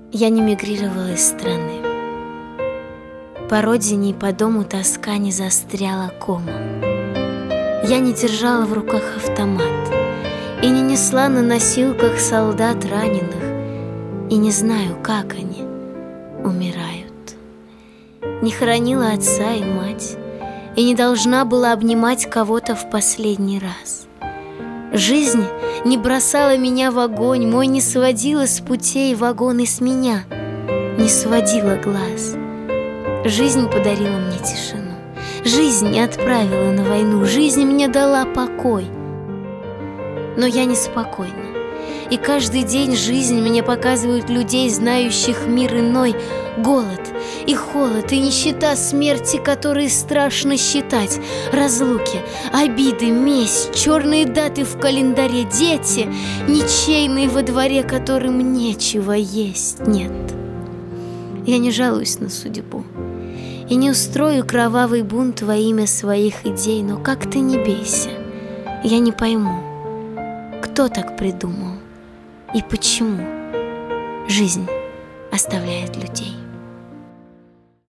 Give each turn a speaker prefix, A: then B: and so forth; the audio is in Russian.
A: Я не мигрировала из страны. По родине и по дому тоска не застряла комом. Я не держала в руках автомат и не несла на носилках солдат раненых, и не знаю, как они умирают. Не хоронила отца и мать, и не должна была обнимать кого-то в последний раз. Жизнь не бросала меня в огонь, мой не сводила с путей вагон, и с меня не сводила глаз. Жизнь подарила мне тишину, жизнь не отправила на войну, жизнь мне дала покой. Но я неспокойна, и каждый день жизнь мне показывает людей, знающих мир иной, голод и холод, и нищета смерти, которые страшно считать, разлуки, обиды, месть, черные даты в календаре, дети, ничейные во дворе, которым нечего есть, нет. Я не жалуюсь на судьбу и не устрою кровавый бунт во имя своих идей, но как ты не бейся, я не пойму, кто так придумал и почему жизнь оставляет людей.